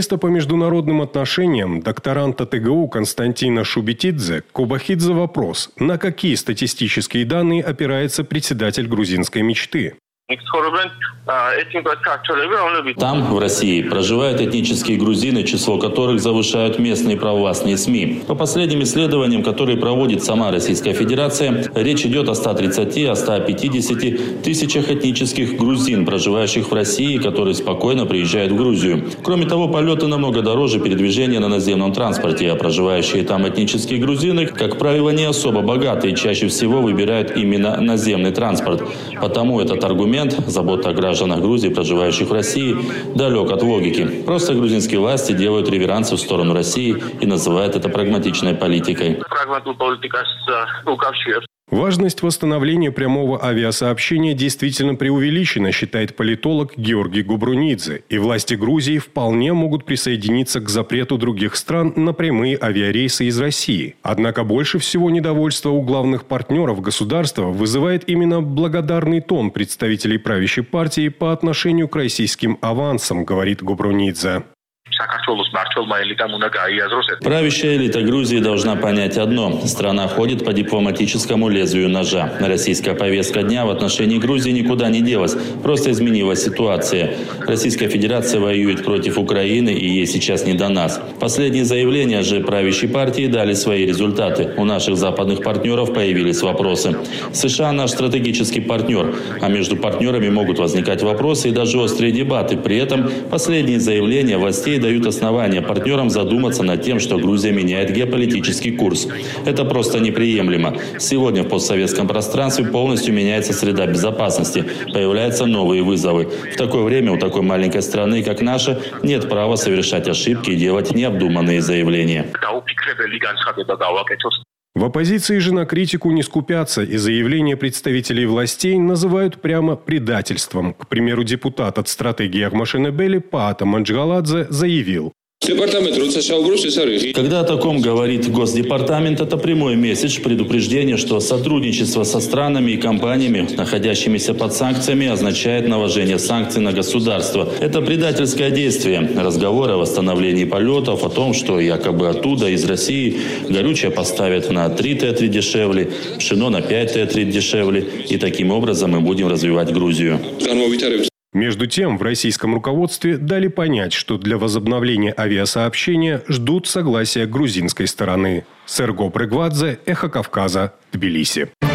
По международным отношениям докторанта ТГУ Константина Шубетидзе Кобахидзе вопрос: на какие статистические данные опирается председатель грузинской мечты? Там, в России, проживают этнические грузины, число которых завышают местные провластные СМИ. По последним исследованиям, которые проводит сама Российская Федерация, речь идет о 130-150 тысячах этнических грузин, проживающих в России, которые спокойно приезжают в Грузию. Кроме того, полеты намного дороже передвижения на наземном транспорте, а проживающие там этнические грузины, как правило, не особо богатые, чаще всего выбирают именно наземный транспорт. Потому этот аргумент, забота о гражданах Грузии, проживающих в России, далек от логики. Просто грузинские власти делают реверансы в сторону России и называют это прагматичной политикой. Важность восстановления прямого авиасообщения действительно преувеличена, считает политолог Георгий Губрунидзе. И власти Грузии вполне могут присоединиться к запрету других стран на прямые авиарейсы из России. Однако больше всего недовольства у главных партнеров государства вызывает именно благодарный тон представителей правящей партии по отношению к российским авансам, говорит Губрунидзе. Правящая элита Грузии должна понять одно. Страна ходит по дипломатическому лезвию ножа. Российская повестка дня в отношении Грузии никуда не делась. Просто изменилась ситуация. Российская Федерация воюет против Украины, и ей сейчас не до нас. Последние заявления же правящей партии дали свои результаты. У наших западных партнеров появились вопросы. США наш стратегический партнер, а между партнерами могут возникать вопросы и даже острые дебаты. При этом последние заявления властей дают основания партнерам задуматься над тем, что Грузия меняет геополитический курс. Это просто неприемлемо. Сегодня в постсоветском пространстве полностью меняется среда безопасности. Появляются новые вызовы. В такое время у такой маленькой страны, как наша, нет права совершать ошибки и делать необдуманные заявления. В оппозиции же на критику не скупятся, и заявления представителей властей называют прямо предательством. К примеру, депутат от стратегии Ахмашенебели Паата Манджгаладзе заявил: когда о таком говорит Госдепартамент, это прямой месседж предупреждения, что сотрудничество со странами и компаниями, находящимися под санкциями, означает наложение санкций на государство. Это предательское действие. Разговоры о восстановлении полетов, о том, что якобы оттуда, из России, горючее поставят на 3 Т3 дешевле, пшено на 5 Т3 дешевле. И таким образом мы будем развивать Грузию. Между тем, в российском руководстве дали понять, что для возобновления авиасообщения ждут согласия грузинской стороны. Серго Прегвадзе, Эхо Кавказа, Тбилиси.